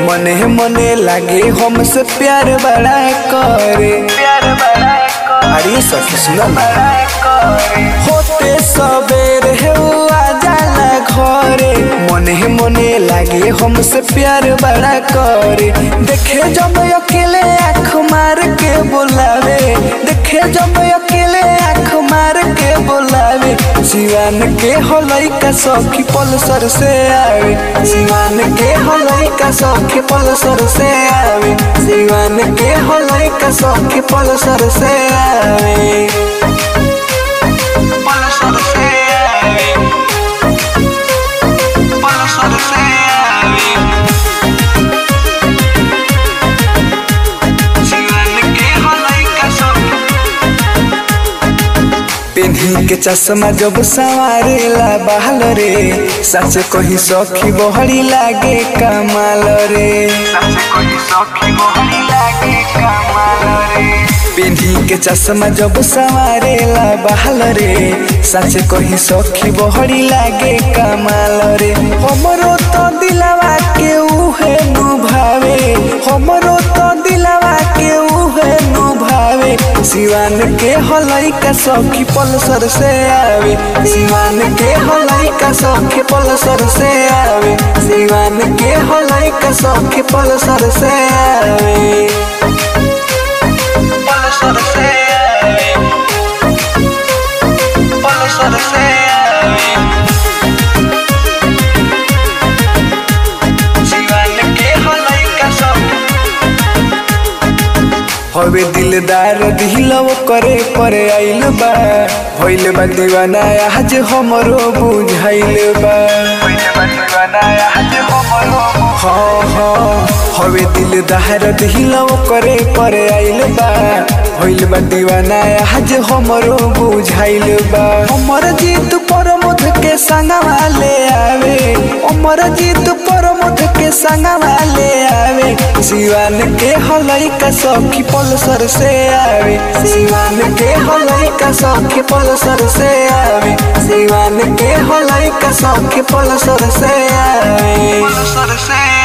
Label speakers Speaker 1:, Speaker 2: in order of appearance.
Speaker 1: मने मने लागे हमसे प्यार बड़ा करे। अरे सखी सुना ना, होते सबेर है वो आ जाला घरे। मने मने लागे हमसे प्यार बड़ा करे। देखे जब अकेले आँख मार के बुलावे, देखे जब अकेले आँख मार के बुलावे। जीवन के होलई का सखी पल्सर से आवे, जीवन के होलई का सखी पल्सर से आवे, जीवन के होलई का सखी पल्सर से आवे, पल्सर से आवे, पल्सर से आवे। जीवन के होलई का सखी पेन्ही के चश्मा जब सवारेला बहाल रे। सच कही सखी बहरी लागे कमाल रे, सच कही सखी बहरी लागे कमाल रे। पेन्ही के चश्मा जब सवारेला बहाल रे। सच कही सखी बहरी लागे कमाल रे। हमरो तो दिलवा के उहे नुभावे, हमरो तो दिलवा के उहे नुभावे। जीवन के होलई का सखी पल्सर से आवे, जीवन के होलई का सखी पल्सर से आवे, जीवन के होलई का सखी पल्सर से आवे, पल्सर से आवे, पल्सर से आवे। जीवन के होलई का सखी हवे दिलदार दिलव करे पर आइल बा। होइल बा दीवाना आज हमरो बुझाइल बा, हाँ हाँ। हवे दिलदार दिलव करे पर आइल बा। होइल बा दीवाना आज हमरो बुझाइल बा। हमर जीत परमोध के संगवा ले आवे, हमर जीत परमोध के संगवा ले आवे। जीवन के होलई का सखी पल्सर से आवे, जीवन के होलई का सखी पल्सर से आवे, जीवन के होलई का सखी पल्सर से आवे, पल्सर से